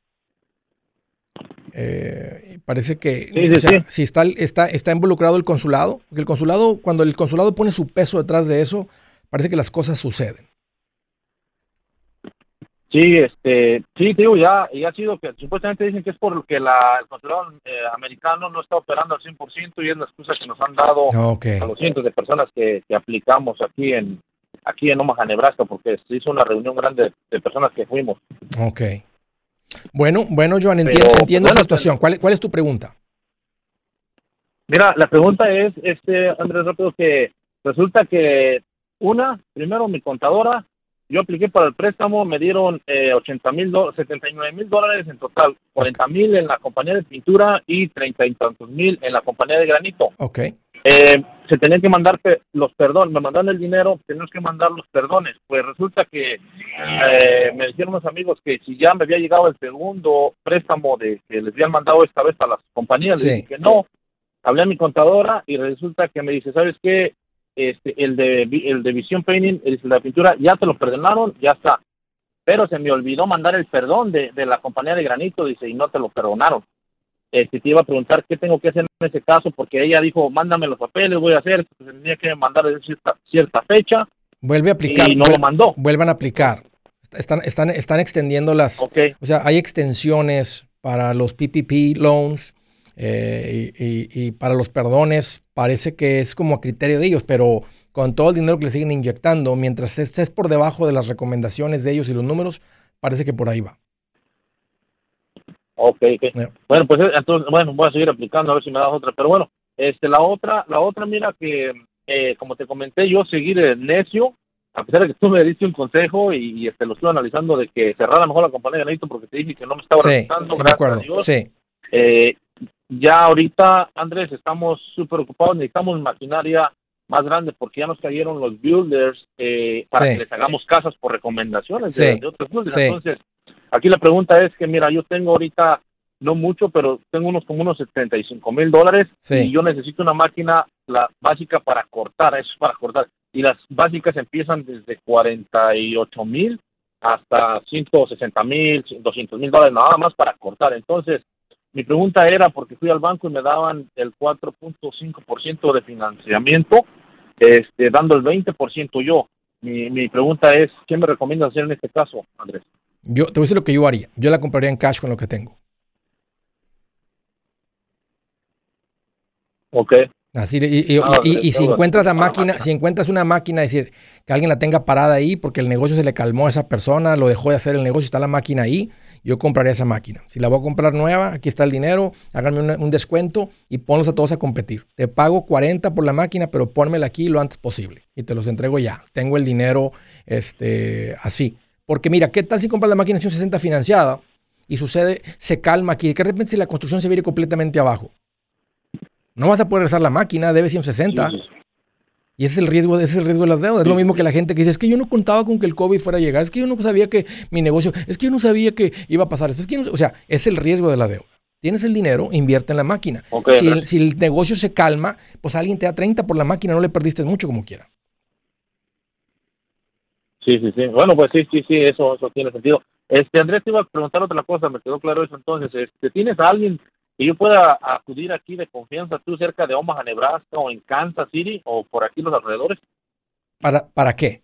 A: Eh, parece que
F: Sí, sí,
A: o sea,
F: sí.
A: si está, está, está involucrado el consulado, porque el consulado, cuando el consulado pone su peso detrás de eso, parece que las cosas suceden.
F: Sí, este, sí, te digo, ya, ya ha sido que supuestamente dicen que es porque la, el consulado eh, americano no está operando al cien por ciento y es la excusa que nos han dado
A: Ok.
F: a los cientos de personas que, que aplicamos aquí en aquí en Omaha, Nebraska, porque se hizo una reunión grande de, de personas que fuimos.
A: Ok. Bueno, bueno, Joan,
F: Pero,
A: entiendo, entiendo
F: bueno,
A: la situación. ¿Cuál, ¿Cuál es tu pregunta?
F: Mira, la pregunta es, este Andrés, rápido, que resulta que una, primero mi contadora, yo apliqué para el préstamo, me dieron eh, ochenta mil, setenta y nueve mil dólares en total, cuarenta mil en la compañía de pintura y treinta y tantos mil en la compañía de granito.
A: Ok.
F: Eh, se tenían que mandar pe- los perdones, me mandaron el dinero, tenemos que mandar los perdones. Pues resulta que eh, me dijeron unos amigos que si ya me había llegado el segundo préstamo de que les habían mandado esta vez a las compañías,
A: Sí.
F: les dije que no. Hablé a mi contadora y resulta que me dice, ¿sabes qué? Este, el de el de Vision Painting, el de la pintura, ya te lo perdonaron, ya está. Pero se me olvidó mandar el perdón de, de la compañía de granito, dice, y no te lo perdonaron. Este, te iba a preguntar qué tengo que hacer en ese caso, porque ella dijo, mándame los papeles, voy a hacer, pues, tenía que mandar en cierta, cierta fecha,
A: Vuelve a aplicar.
F: y no
A: vuel-
F: lo mandó.
A: Vuelvan a aplicar. Están, están, están extendiendo las...
F: Ok,
A: O sea, hay extensiones para los P P P loans eh, y, y- y para los perdones. Parece que es como a criterio de ellos, pero con todo el dinero que le siguen inyectando, mientras estés por debajo de las recomendaciones de ellos y los números, parece que por ahí va.
F: ok, ok.
A: Yeah.
F: Bueno, pues eh, entonces, bueno, voy a seguir aplicando a ver si me das otra, pero bueno, este, la otra, la otra, mira que, eh, como te comenté, yo seguir el necio, a pesar de que tú me diste un consejo y, y, este, lo estuve analizando de que cerrara mejor la compañía de granito porque te dije que no me estaba
A: Sí,
F: resultando,
A: sí me
F: gracias
A: acuerdo.
F: a Dios.
A: Sí,
F: Eh, ya ahorita, Andrés, estamos súper ocupados, necesitamos maquinaria más grande porque ya nos cayeron los builders eh, para
A: Sí.
F: que les hagamos casas por recomendaciones de,
A: Sí.
F: de otros builders.
A: Sí.
F: Entonces, aquí la pregunta es que, mira, yo tengo ahorita, no mucho, pero tengo unos como unos setenta y cinco mil dólares
A: Sí.
F: y yo necesito una máquina la básica para cortar, eso es para cortar. Y las básicas empiezan desde cuarenta y ocho mil hasta ciento sesenta mil, doscientos mil dólares nada más para cortar. Entonces, mi pregunta era, porque fui al banco y me daban el cuatro punto cinco por ciento de financiamiento, este, dando el veinte por ciento yo. Mi, mi pregunta es, ¿qué me recomiendas hacer en este caso, Andrés?
A: yo te voy a decir lo que yo haría. Yo la compraría en cash con lo que tengo.
F: Ok.
A: Así, y, y-
F: Ah,
A: y- y- y si
F: tengo-
A: encuentras la
F: tengo la
A: máquina,
F: máquina.
A: si encuentras una máquina, es decir, que alguien la tenga parada ahí porque el negocio se le calmó a esa persona, lo dejó de hacer el negocio, está la máquina ahí, yo compraría esa máquina. Si la voy a comprar nueva, aquí está el dinero, háganme una- un descuento y ponlos a todos a competir. Te pago cuarenta por la máquina, pero pónmela aquí lo antes posible y te los entrego ya. Tengo el dinero este, así. Porque mira, ¿qué tal si compras la máquina ciento sesenta financiada y sucede, se calma aquí, que de repente si la construcción se viene completamente abajo? No vas a poder regresar la máquina, debe ciento sesenta.
F: Sí, sí, sí.
A: Y ese es el riesgo, ese es el riesgo de las deudas. Es lo mismo que la gente que dice, es que yo no contaba con que el COVID fuera a llegar, es que yo no sabía que mi negocio, es que yo no sabía que iba a pasar eso. Es que yo no- o sea, es el riesgo de la deuda. Tienes el dinero, invierte en la máquina.
F: Ok,
A: si, el,
F: Andrés.
A: si el negocio se calma, pues alguien te da treinta por la máquina, no le perdiste mucho como quiera.
F: Sí, sí, sí. Bueno, pues sí, sí, sí, eso, eso tiene sentido. Este, Andrés, te iba a preguntar otra cosa, me quedó claro eso entonces. Este, ¿tienes a alguien que yo pueda acudir aquí de confianza, tú cerca de Omaha, Nebraska, o en Kansas City, o por aquí los alrededores?
A: ¿Para, para qué?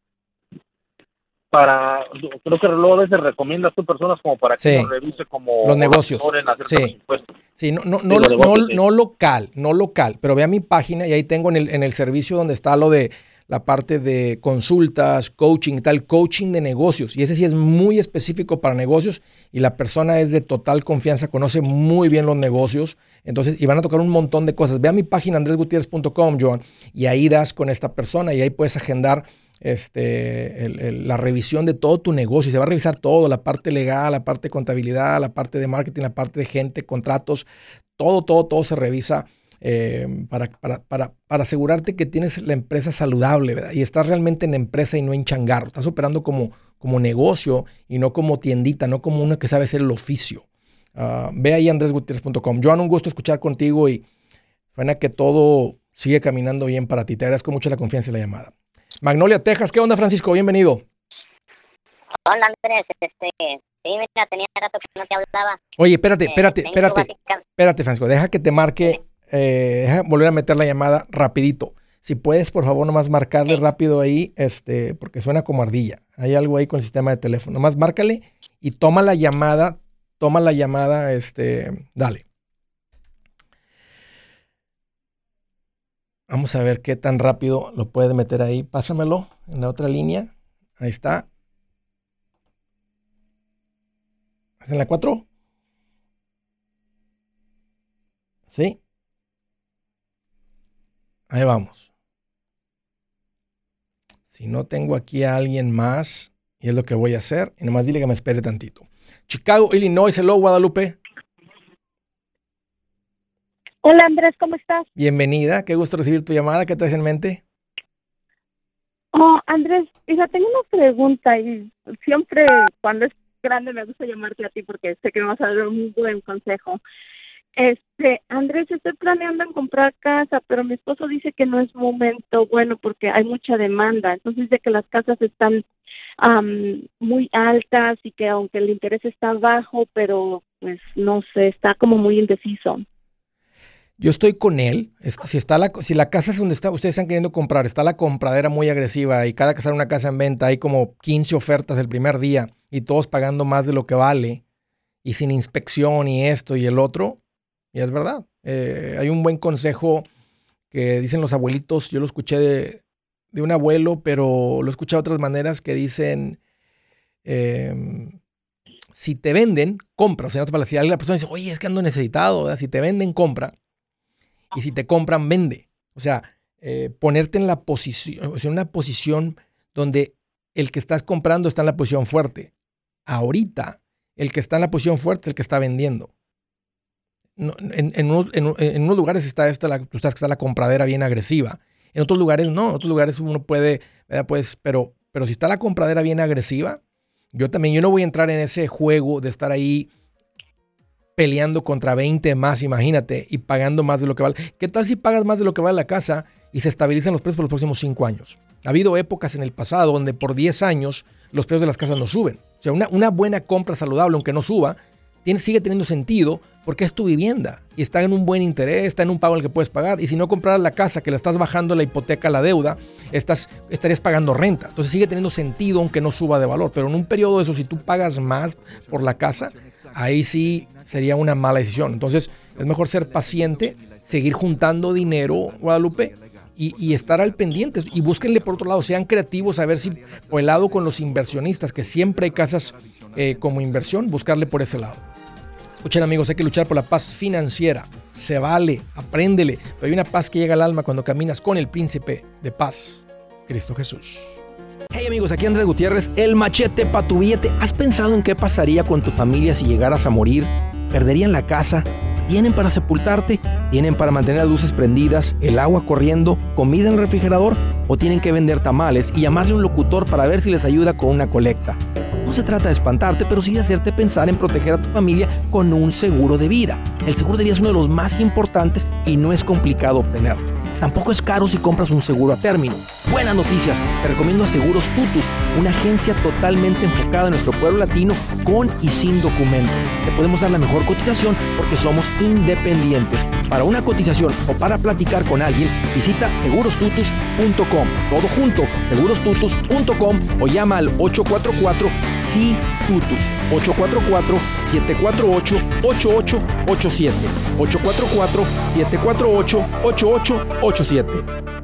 F: Para, creo que luego a veces recomiendas tú personas como para que
A: Sí.
F: nos revise como
A: Los negocios.
F: asesoren acerca
A: Sí.
F: de los impuestos.
A: Sí, no, no,
F: Sí,
A: no,
F: los
A: lo-
F: negocios,
A: no-
F: sí.
A: no local, no local, pero ve a mi página y ahí tengo en el, en el servicio donde está lo de la parte de consultas, coaching y tal, coaching de negocios. Y ese sí es muy específico para negocios y la persona es de total confianza, conoce muy bien los negocios. Entonces, y van a tocar un montón de cosas. Ve a mi página andres gutierrez punto com, John, y ahí das con esta persona y ahí puedes agendar este, el- el- la revisión de todo tu negocio. Se va a revisar todo, la parte legal, la parte de contabilidad, la parte de marketing, la parte de gente, contratos, todo, todo, todo se revisa eh, para, para, para, para asegurarte que tienes la empresa saludable, ¿verdad? Y estás realmente en empresa y no en changarro. Estás operando como, como negocio y no como tiendita, no como uno que sabe hacer el oficio. Uh, ve ahí andres gutierrez punto com. Joan, un gusto escuchar contigo y suena que todo sigue caminando bien para ti. Te agradezco mucho la confianza y la llamada. Magnolia, Texas. ¿Qué onda, Francisco? Bienvenido.
G: Hola Andrés, este, sí, mira, tenía rato que no te hablaba.
A: Oye, espérate,
G: Eh,
A: espérate,
G: tengo
A: espérate.
G: básica-
A: Espérate, Francisco. Deja que te marque, eh, deja volver a meter la llamada rapidito. Si puedes, por favor, nomás marcarle rápido ahí, este, porque suena como ardilla. Hay algo ahí con el sistema de teléfono. Nomás márcale y toma la llamada, toma la llamada, este, dale. Vamos a ver qué tan rápido lo puede meter ahí. Pásamelo en la otra línea. Ahí está. ¿Es en la cuatro? ¿Sí? Ahí vamos. Si no tengo aquí a alguien más, y es lo que voy a hacer, y nomás dile que me espere tantito. Chicago, Illinois, hello, Guadalupe.
C: Hola Andrés, ¿cómo estás?
A: Bienvenida, qué gusto recibir tu llamada. ¿Qué traes en mente?
C: Oh, Andrés, hija, tengo una pregunta y siempre cuando es grande me gusta llamarte a ti porque sé que me vas a dar un buen consejo. Este, Andrés, estoy planeando en comprar casa, pero mi esposo dice que no es momento bueno porque hay mucha demanda. Entonces dice que las casas están um, muy altas y que aunque el interés está bajo, pero pues no sé, está como muy indeciso.
A: Yo estoy con él. Este, si está la, si la casa es donde está, ustedes están queriendo comprar, está la compradera muy agresiva y cada que sale una casa en venta hay como quince ofertas el primer día y todos pagando más de lo que vale y sin inspección y esto y el otro. Y es verdad. Eh, hay un buen consejo que dicen los abuelitos. Yo lo escuché de, de un abuelo, pero lo he escuchado de otras maneras que dicen, eh, si te venden, compra. O sea, si la persona dice, oye, es que ando necesitado, ¿verdad? Si te venden, compra. Y si te compran, vende. O sea, eh, ponerte en la posición, o sea, en una posición donde el que estás comprando está en la posición fuerte. Ahorita, el que está en la posición fuerte es el que está vendiendo. No, en, en, unos, en, en unos lugares está, esta la, tú sabes que está la compradera bien agresiva. En otros lugares no. En otros lugares uno puede, ¿verdad? Pues, pero, pero si está la compradera bien agresiva, yo también, yo no voy a entrar en ese juego de estar ahí peleando contra veinte más, imagínate, y pagando más de lo que vale. ¿Qué tal si pagas más de lo que vale la casa y se estabilizan los precios por los próximos cinco años? Ha habido épocas en el pasado donde por diez años los precios de las casas no suben. O sea, una, una buena compra saludable, aunque no suba, tiene, sigue teniendo sentido porque es tu vivienda y está en un buen interés, está en un pago al que puedes pagar. Y si no compraras la casa, que la estás bajando la hipoteca, la deuda, estás, estarías pagando renta. Entonces sigue teniendo sentido aunque no suba de valor. Pero en un periodo de eso, si tú pagas más por la casa, ahí sí sería una mala decisión. Entonces es mejor ser paciente, seguir juntando dinero, Guadalupe, y, y estar al pendiente. Y búsquenle por otro lado, sean creativos a ver si por el lado con los inversionistas, que siempre hay casas eh, como inversión, buscarle por ese lado. Escuchen amigos, hay que luchar por la paz financiera. Se vale, apréndele. Pero hay una paz que llega al alma cuando caminas con el príncipe de paz, Cristo Jesús.
D: Hey amigos, aquí Andrés Gutiérrez, el machete para tu billete. ¿Has pensado en qué pasaría con tu familia si llegaras a morir? ¿Perderían la casa? ¿Tienen para sepultarte? ¿Tienen para mantener las luces prendidas, el agua corriendo, comida en el refrigerador? ¿O tienen que vender tamales y llamarle a un locutor para ver si les ayuda con una colecta? No se trata de espantarte, pero sí de hacerte pensar en proteger a tu familia con un seguro de vida. El seguro de vida es uno de los más importantes y no es complicado obtenerlo. Tampoco es caro si compras un seguro a término. Buenas noticias, te recomiendo a Seguros Tutus, una agencia totalmente enfocada en nuestro pueblo latino con y sin documentos. Te podemos dar la mejor cotización porque somos independientes. Para una cotización o para platicar con alguien, visita seguros tutus punto com. Todo junto, seguros tutus punto com o llama al ocho cuatro cuatro S I Tutus, ocho cuatro cuatro, siete cuatro ocho, ocho ocho ocho siete, ocho cuatro cuatro, siete cuatro ocho, ocho ocho ocho siete.